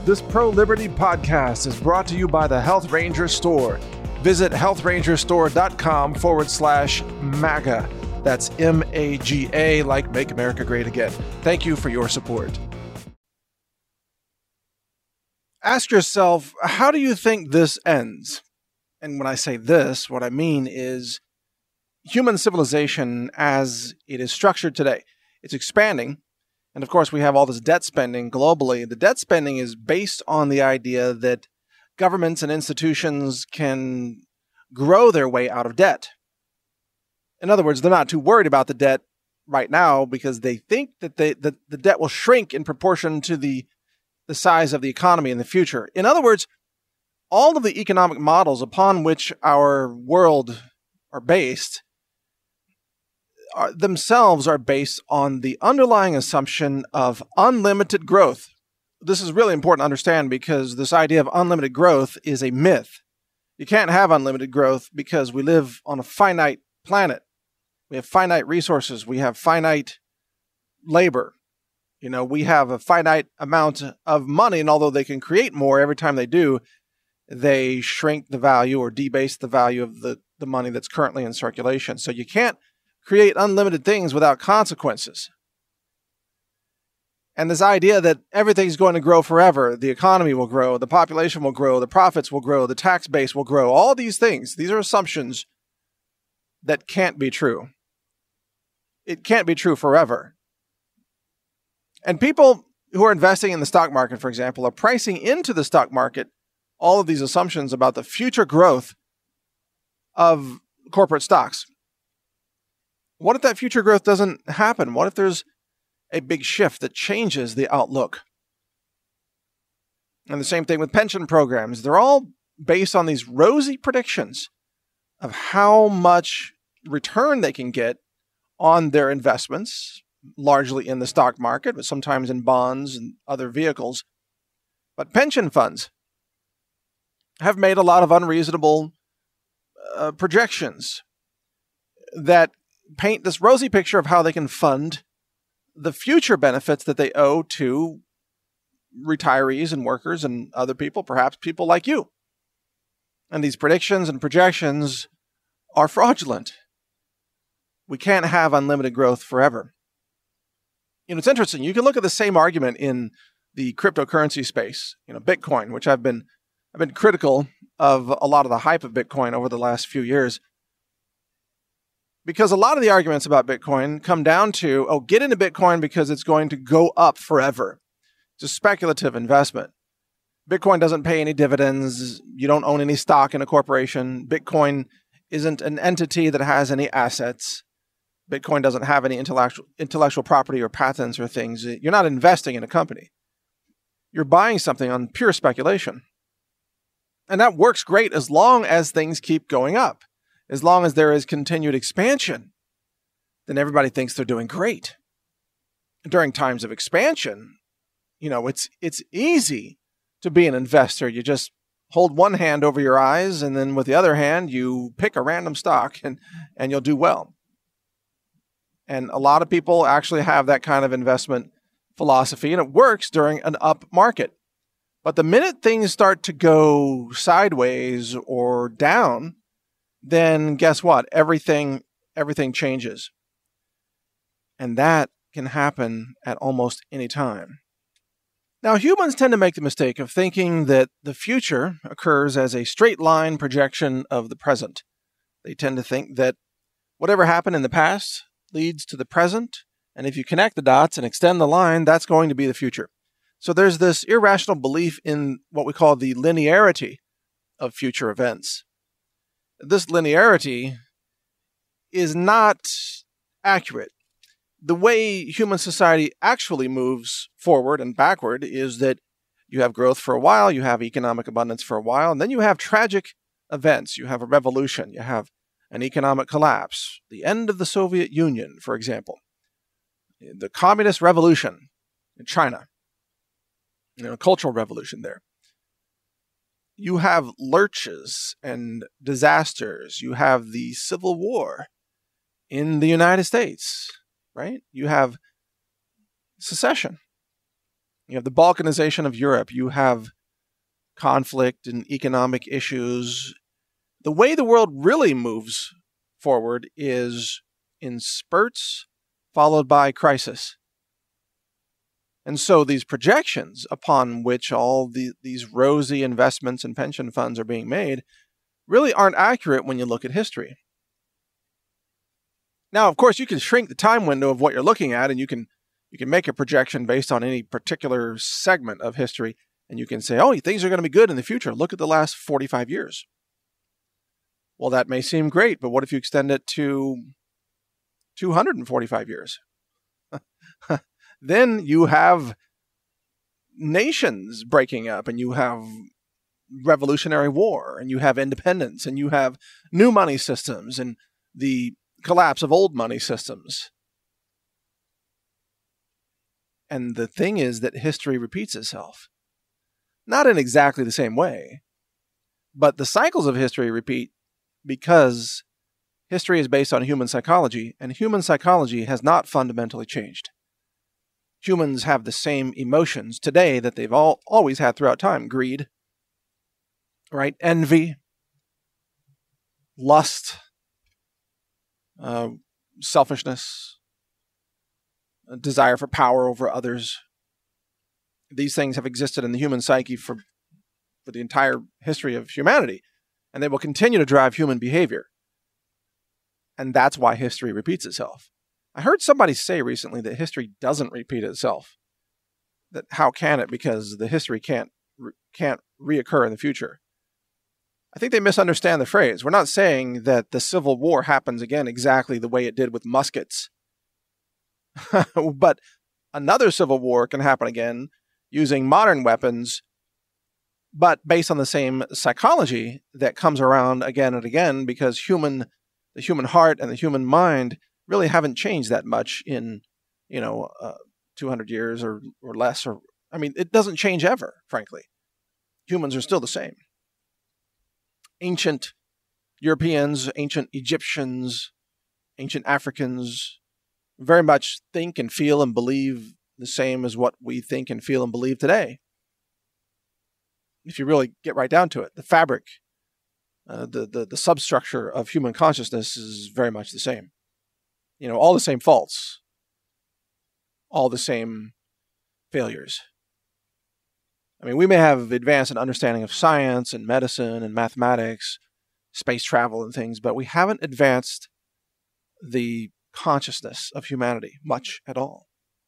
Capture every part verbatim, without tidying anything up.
This pro-liberty podcast is brought to you by the Health Ranger Store. Visit health ranger store dot com forward slash MAGA. That's M A G A, like Make America Great Again. Thank you for your support. Ask yourself, how do you think this ends? And when I say this, what I mean is human civilization as it is structured today. It's expanding. And of course, we have all this debt spending globally. The debt spending is based on the idea that governments and institutions can grow their way out of debt. In other words, they're not too worried about the debt right now because they think that, they, that the debt will shrink in proportion to the, the size of the economy in the future. In other words, all of the economic models upon which our world are based Are, themselves are based on the underlying assumption of unlimited growth. This is really important to understand because this idea of unlimited growth is a myth. You can't have unlimited growth because we live on a finite planet. We have finite resources. We have finite labor. You know, we have a finite amount of money, and although they can create more every time they do, they shrink the value or debase the value of the, the money that's currently in circulation. So you can't create unlimited things without consequences. And this idea that everything's going to grow forever, the economy will grow, the population will grow, the profits will grow, the tax base will grow, all these things, these are assumptions that can't be true. It can't be true forever. And people who are investing in the stock market, for example, are pricing into the stock market all of these assumptions about the future growth of corporate stocks. What if that future growth doesn't happen? What if there's a big shift that changes the outlook? And the same thing with pension programs. They're all based on these rosy predictions of how much return they can get on their investments, largely in the stock market, but sometimes in bonds and other vehicles. But pension funds have made a lot of unreasonable uh, projections that paint this rosy picture of how they can fund the future benefits that they owe to retirees and workers and other people, perhaps people like you. And these predictions and projections are fraudulent. We can't have unlimited growth forever. You know, it's interesting. You can look at the same argument in the cryptocurrency space. You know, Bitcoin, which I've been I've been critical of a lot of the hype of Bitcoin over the last few years. Because a lot of the arguments about Bitcoin come down to, oh, get into Bitcoin because it's going to go up forever. It's a speculative investment. Bitcoin doesn't pay any dividends. You don't own any stock in a corporation. Bitcoin isn't an entity that has any assets. Bitcoin doesn't have any intellectual intellectual property or patents or things. You're not investing in a company. You're buying something on pure speculation. And that works great as long as things keep going up. As long as there is continued expansion, then everybody thinks they're doing great. During times of expansion, you know, it's it's easy to be an investor. You just hold one hand over your eyes, and then with the other hand, you pick a random stock, and, and you'll do well. And a lot of people actually have that kind of investment philosophy, and it works during an up market. But the minute things start to go sideways or down, then guess what? Everything, everything changes. And that can happen at almost any time. Now, humans tend to make the mistake of thinking that the future occurs as a straight line projection of the present. They tend to think that whatever happened in the past leads to the present, and if you connect the dots and extend the line, that's going to be the future. So there's this irrational belief in what we call the linearity of future events. This linearity is not accurate. The way human society actually moves forward and backward is that you have growth for a while, you have economic abundance for a while, and then you have tragic events. You have a revolution, you have an economic collapse, the end of the Soviet Union, for example, the communist revolution in China, you know, cultural revolution there. You have lurches and disasters. You have the Civil War in the United States, right? You have secession. You have the balkanization of Europe. You have conflict and economic issues. The way the world really moves forward is in spurts followed by crisis. And so these projections upon which all the, these rosy investments and pension funds are being made really aren't accurate when you look at history. Now, of course, you can shrink the time window of what you're looking at, and you can you can make a projection based on any particular segment of history, and you can say, oh, things are going to be good in the future. Look at the last forty-five years. Well, that may seem great, but what if you extend it to two hundred forty-five years? Then you have nations breaking up, and you have revolutionary war, and you have independence, and you have new money systems, and the collapse of old money systems. And the thing is that history repeats itself. Not in exactly the same way, but the cycles of history repeat because history is based on human psychology, and human psychology has not fundamentally changed. Humans have the same emotions today that they've all always had throughout time. Greed, right? Envy, lust, uh, selfishness, a desire for power over others. These things have existed in the human psyche for, for the entire history of humanity, and they will continue to drive human behavior. And that's why history repeats itself. I heard somebody say recently that history doesn't repeat itself. That how can it? Because the history can't can't reoccur in the future. I think they misunderstand the phrase. We're not saying that the Civil War happens again exactly the way it did with muskets. But another civil war can happen again using modern weapons, but based on the same psychology that comes around again and again, because human, the human heart and the human mind really haven't changed that much in, you know, uh, two hundred years or, or less. Or I mean, it doesn't change ever, frankly. Humans are still the same. Ancient Europeans, ancient Egyptians, ancient Africans very much think and feel and believe the same as what we think and feel and believe today. If you really get right down to it, the fabric, uh, the, the, the substructure of human consciousness is very much the same. You know, all the same faults, all the same failures. I mean, we may have advanced in understanding of science and medicine and mathematics, space travel and things, but we haven't advanced the consciousness of humanity much at all.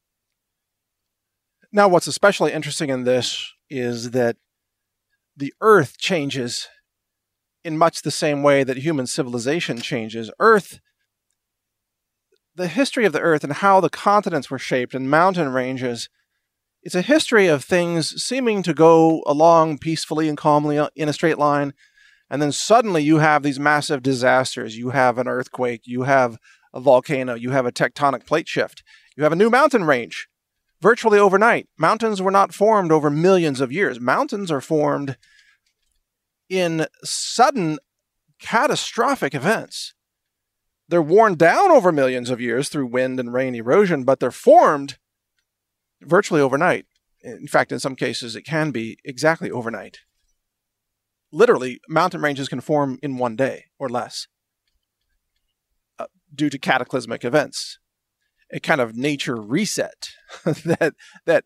Now, what's especially interesting in this is that the Earth changes in much the same way that human civilization changes. Earth, the history of the Earth and how the continents were shaped and mountain ranges, it's a history of things seeming to go along peacefully and calmly in a straight line, and then suddenly you have these massive disasters. You have an earthquake, you have a volcano, you have a tectonic plate shift, you have a new mountain range. Virtually overnight. Mountains were not formed over millions of years. Mountains are formed in sudden, catastrophic events. They're worn down over millions of years through wind and rain erosion, but they're formed virtually overnight. In fact, in some cases, it can be exactly overnight. Literally, mountain ranges can form in one day or less uh, due to cataclysmic events. A kind of nature reset that that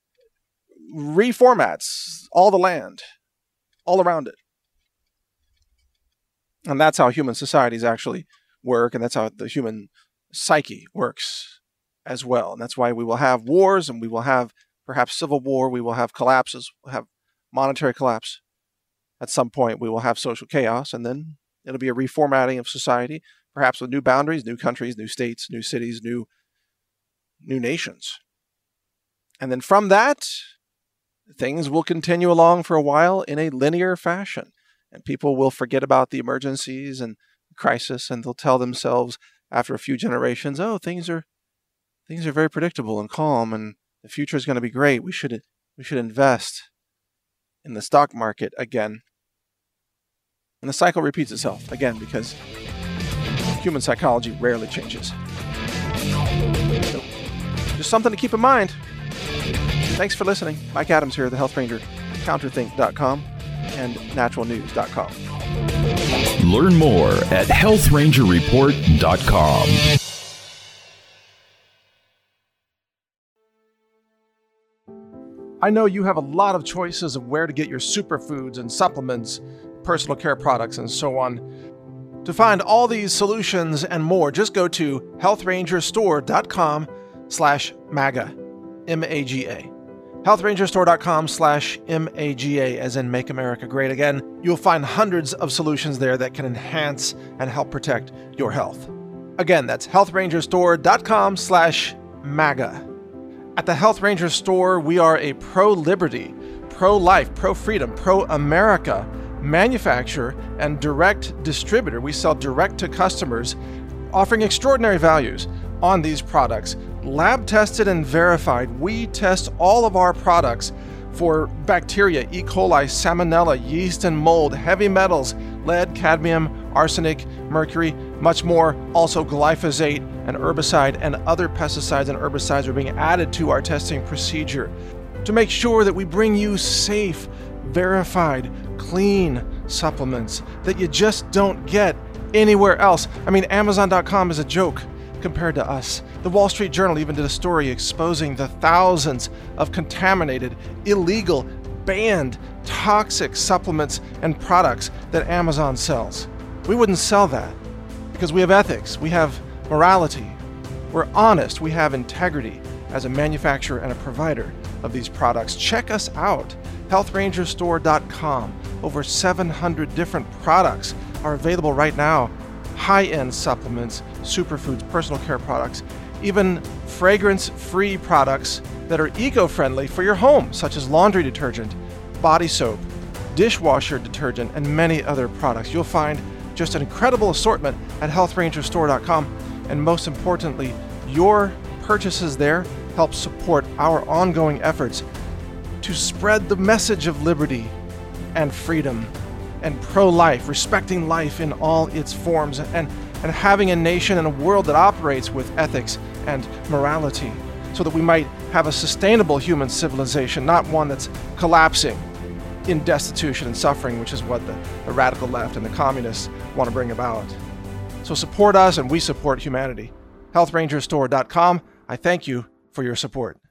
reformats all the land, all around it. And that's how human societies actually work, and that's how the human psyche works as well. And that's why we will have wars, and we will have perhaps civil war, we will have collapses, we'll have monetary collapse. At some point, we will have social chaos, and then it'll be a reformatting of society, perhaps with new boundaries, new countries, new states, new cities, new new nations. And then from that, things will continue along for a while in a linear fashion. And people will forget about the emergencies and crisis, and they'll tell themselves after a few generations, oh, things are things are very predictable and calm, and the future is going to be great. We should we should invest in the stock market again. And the cycle repeats itself again because human psychology rarely changes. So, just something to keep in mind. Thanks for listening. Mike Adams here, the Health Ranger, counterthink dot com and natural news dot com. Learn more at health ranger report dot com. I know you have a lot of choices of where to get your superfoods and supplements, personal care products, and so on. To find all these solutions and more, just go to health ranger store dot com slash MAGA, M A G A. health ranger store dot com slash M A G A, as in Make America Great Again. You'll find hundreds of solutions there that can enhance and help protect your health. Again, that's health ranger store dot com slash MAGA. At the Health Ranger Store, we are a pro-liberty, pro-life, pro-freedom, pro-America manufacturer and direct distributor. We sell direct to customers, offering extraordinary values on these products. Lab tested and verified. We test all of our products for bacteria, E. coli, salmonella, yeast and mold, heavy metals, lead, cadmium, arsenic, mercury, much more. Also glyphosate, and herbicide and other pesticides and herbicides are being added to our testing procedure to make sure that we bring you safe, verified, clean supplements that you just don't get anywhere else. I mean, Amazon dot com is a joke compared to us. The Wall Street Journal even did a story exposing the thousands of contaminated, illegal, banned, toxic supplements and products that Amazon sells. We wouldn't sell that because we have ethics, we have morality, we're honest, we have integrity as a manufacturer and a provider of these products. Check us out, health ranger store dot com. Over seven hundred different products are available right now. High-end supplements, superfoods, personal care products, even fragrance-free products that are eco-friendly for your home, such as laundry detergent, body soap, dishwasher detergent, and many other products. You'll find just an incredible assortment at health ranger store dot com. And most importantly, your purchases there help support our ongoing efforts to spread the message of liberty and freedom and pro-life, respecting life in all its forms, and, and having a nation and a world that operates with ethics and morality so that we might have a sustainable human civilization, not one that's collapsing in destitution and suffering, which is what the, the radical left and the communists want to bring about. So support us and we support humanity. health ranger store dot com. I thank you for your support.